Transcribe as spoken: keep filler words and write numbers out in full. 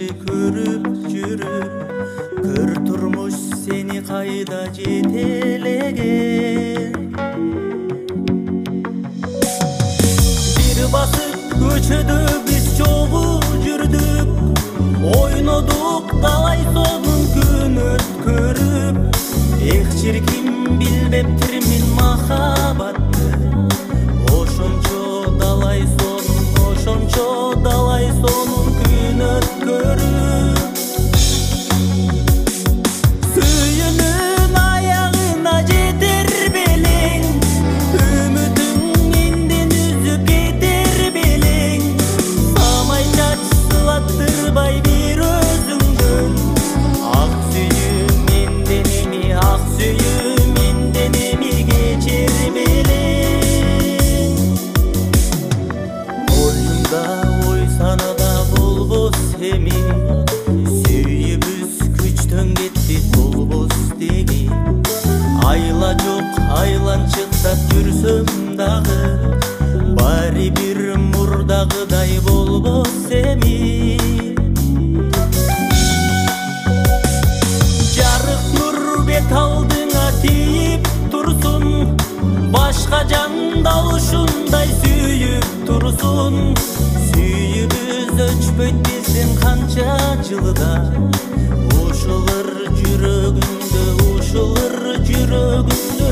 жакшы көрүп жүрүп, көр турмуш сени кайда жетелеген. Бир басып көчөдө биз чогуу жүрдүк, ойнодук талай сонун күн өткөрүп. Эх чиркин билбептирмин махабатты, ошончо далай сонун, ошончо далай сонун күн өткөрүп. Сүйүүнүн аягына жетер белең, үмүтүң менден үзүп кетер белең. Самай чач сылаттырбай бир өзүңдөн, ак сүйүү менден эми, ак сүйүү менден эми кечер белең. Оюнда ой санада болбос эми, сүйүүбүз күчтөн кетти болбос деги. Айла жок айланчыктап жүрсөм дагы, баары бир мурдагыдай болбос эми. Жарык нур бет алдыңа тийип турсун, башка жанда ушундай сүйүп турсун. Сүйүүбүз өчпөйт биздин канча жылда, ушулар жүрөгүңдө, ушулар жүрөгүңдө.